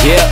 Yeah.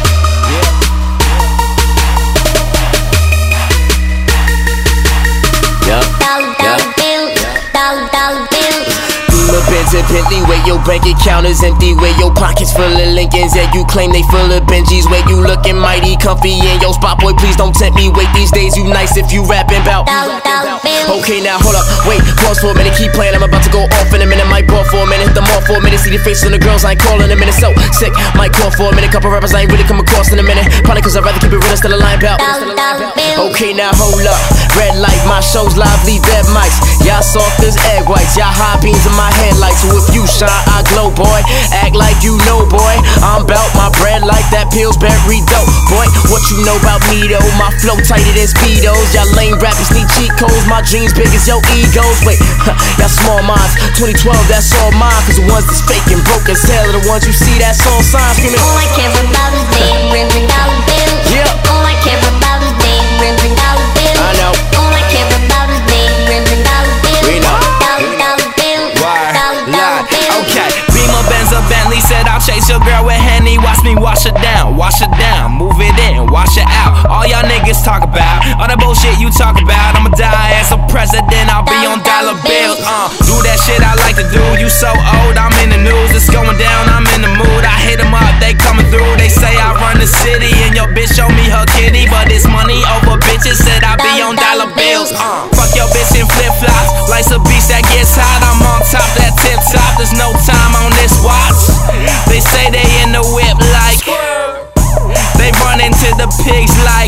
Benz and Bentley, where your bank account is empty, where your pockets full of Lincolns, yeah, you claim they full of Benjis, where you looking mighty comfy in your spot, boy, please don't tempt me. Wait, these days you nice if you rapping about. Okay, now hold up, wait, pause for a minute, keep playing, I'm about to go off in a minute, might ball for a minute, hit them off for a minute, see the faces on the girls, I ain't calling a minute, so sick, might call for a minute, couple rappers I ain't really come across in a minute, probably cause I'd rather keep it real instead of lying about. Okay, now hold up, red light, my show's lively, dead mics, y'all soft as egg whites, y'all high beams in my headlights, so if you shine, I glow, boy, act like you know, boy, I'm bout my bread like that Pillsbury dope, boy, what you know about me though, my flow tighter than Speedos, y'all lame rappers need cheat codes, my dreams big as your egos, wait, y'all small minds, 2012, that's all mine, cause the ones that's fake and broke as hell are the ones you see, that's all signs, screaming, all I care about is big rims and dollar bills, yeah, all I care about is big rims and dollar bills, I know, all I care about is big rims and dollar bills, we know, dollar bills, dollar bills. Okay, Beamer, Benz, or Bentley, said I'll chase your girl with Henny. Watch me wash it down, move it in, wash it out. All y'all niggas talk about, all the bullshit you talk about. I'ma die as a president, I'll be on dollar bills. Do that shit I like to do. You so old, I'm in the news. It's going down, I'm in the mood. I hit them up, they coming through. They say I run the city, and your bitch show me her kitty. But it's money over bitches, said I be on dollar bills. Fuck your bitch in flip flops, like a beast that gets hot. I'm on top, that tip top. There's no time on this watch. They say they in the whip like they run into the pigs like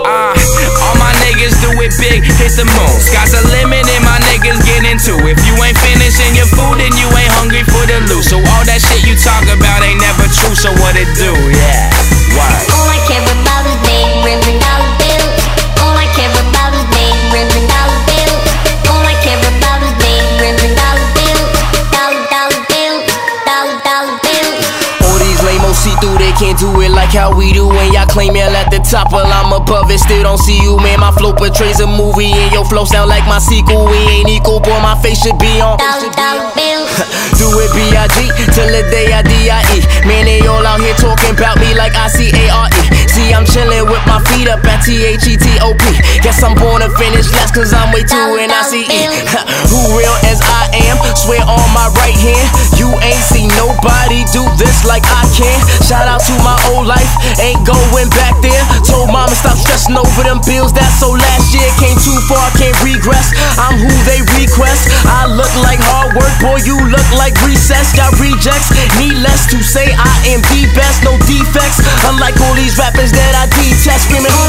all my niggas do it big, hit the moon. Sky's the limit and my niggas get into. If you ain't finishing your food, then you ain't hungry for the loot. So all that shit you talk about ain't never true. So what it do? Yeah. Why? All I care about is big rims and dollar bills. All I care about is big rims and dollar bills. All I care about is big rims and dollar bills. Dollar bills, dollar bills. all these lame-os see through, they can't do it like how we do. And y'all claim y'all at the top, well I'm above it, still don't see you, man. My flow portrays a movie, and your flow sound like my sequel. We ain't equal, boy, my face should be on Dollar bills. do it B.I.G. till the day I D.I.E. Man, they all out here talking about me like I-C-A-R-E. See, I'm chillin' with my feet up at T-H-E-T-O-P. Guess I'm born to finish last cause I'm way too N-I-C-E. Who real as I am, swear on my right hand, you ain't seen nobody do this like I can. Shout out to my old life, ain't going back there. Told mama stop stressing over them bills, that's so last year. Came too far, can't regress, I'm who they request. I look like hard work, boy, you look like recess. Got rejects, needless to say I am the best, no defects. Unlike all these rappers that I detest, screaming